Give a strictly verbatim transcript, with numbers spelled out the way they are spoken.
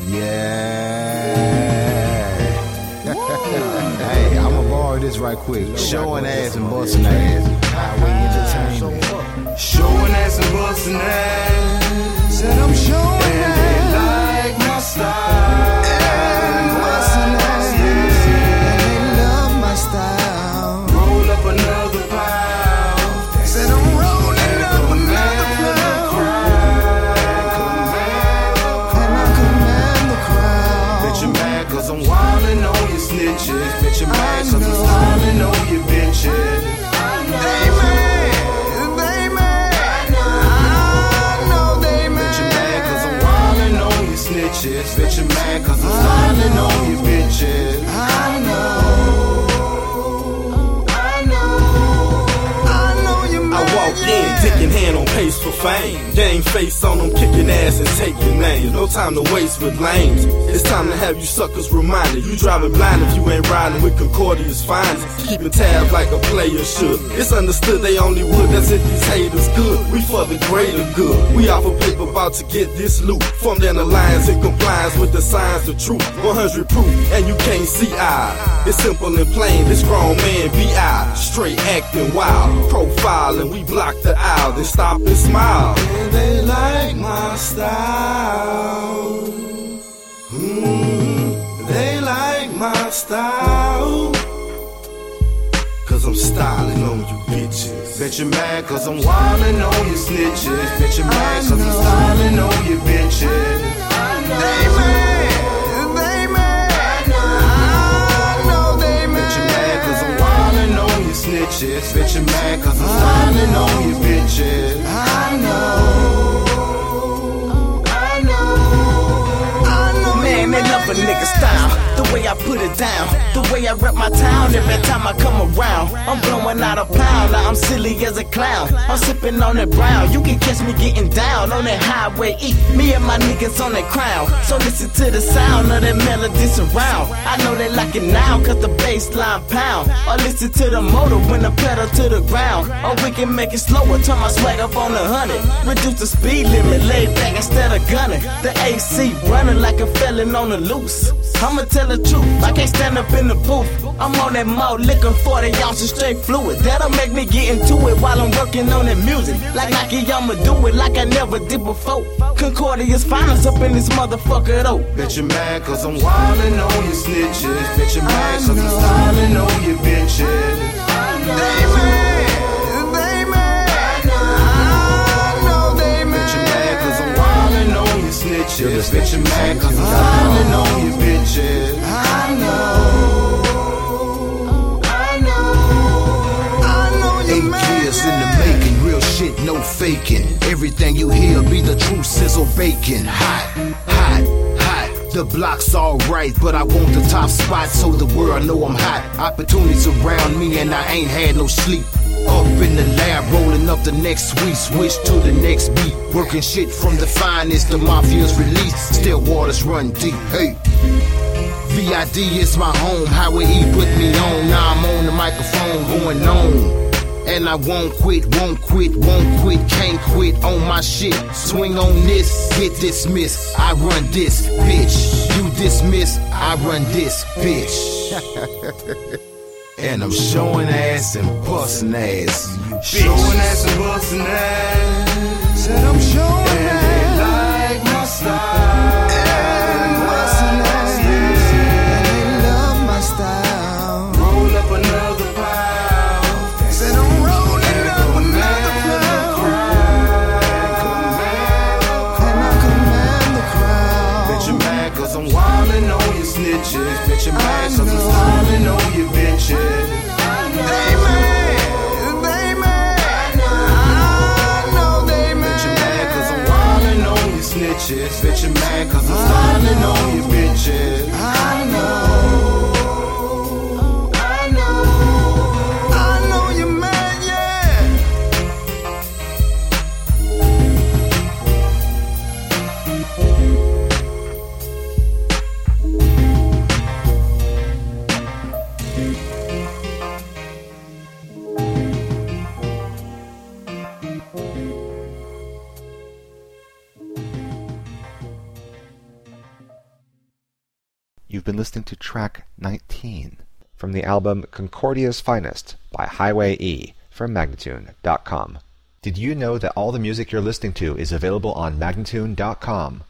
Yeah. Hey, I'ma borrow this right quick. Showing ass and busting ass. Highway entertainment. Showing ass and busting ass. Said I'm showing and ass. they like my style. And busting ass. Yeah. And they love my style. Roll up another pile. Said I'm rolling up another And I command the crowd. Bet you mad cause I'm wildin' on your snitches. Bet you mad cause I'm styling on your bitches. They mad, they mad. I know they mad. Bet you mad cause I'm wildin' on your snitches. Bet you mad cause I'm styling on your bitches. I know. I walk in, taking hand on pace for fame. Game face on them, kicking ass and taking names. No time to waste with lames. It's time to have you suckers reminded. You driving blind if you ain't riding with Concordia's finest. Keeping tabs like a player should. It's understood they only would, that's if these haters good. We for the greater good. We offer paper about to get this loot. Formed an alliance in compliance with the signs, the truth. one hundred proof, and you can't see I. It's simple and plain, this grown man B I. Straight acting wild, profiling. We block the aisle, then stop and smile. And they like my style. Mm, they like my style. Cause I'm styling on you bitches. Bet you mad cause I'm wildin' on your snitches. Bet you mad cause I'm styling on your bitches. They mad, they mad. I know they mad. Bet you mad cause I'm wildin' on your snitches. Bet you mad cause I'm styling on your bitches. I know. I know. I know. Man, they love a nigga style. The way I put it down, the way I rep my town every time I come around. I'm blowing out a pound, now I'm silly as a clown. I'm sipping on that brown, you can catch me getting down on that highway E. Me and my niggas on that crown. So listen to the sound of that melody surround. I know they like it now, cause the bass line pound. Or listen to the motor when the pedal to the ground. Or we can make it slower, turn my swag up on the hundred. Reduce the speed limit, lay back instead of gunning. The A C running like a felon on the loose. I'ma tell the truth, I can't stand up in the booth. I'm on that malt liquor, forty ounces straight fluid. That'll make me get into it while I'm working on that music. Like Nike, I'ma do it like I never did before. Concordia's finest up in this motherfucker though. Bet you mad cause I'm wildin' on your snitches. Bet you mad cause I'm styling on your bitches. They mad, they mad. I know they mad. Bet you mad cause I'm wildin' on your snitches. Bet you mad cause I'm styling on your bitches. I know. I know. I know you Eight mad. years in the making, real shit, no faking. Everything you hear be the true sizzle bacon. Hot, hot, hot. The block's alright, but I want the top spot so the world know I'm hot. Opportunities around me and I ain't had no sleep. Up in the lab, rolling up the next suite, switch to the next beat. Working shit from the finest, the mafia's release. Still waters run deep, hey. V I D is my home, Highway E put me on. Now I'm on the microphone going on. And I won't quit, won't quit, won't quit, can't quit on my shit. Swing on this, get dismissed. I run this, bitch. You dismiss, I run this, bitch. And I'm showing ass and busting ass. Showing ass and bustin' ass. Said I'm showing And ass. they like my style. And busting ass. And they love my style. Roll up another pile. Said I'm rolling up another And I command the crowd. Bet you mad cause I'm wildin' on your snitches. Bet you mad cause I'm styling on your bitches. They mad, they mad. I know they mad. Bet you mad cause I'm wildin' on your snitches. Bet you mad cause I'm styling on your bitches. I know. You've been listening to track nineteen from the album Concordia's Finest by Highway E from Magnatune dot com. Did you know that all the music you're listening to is available on Magnatune dot com?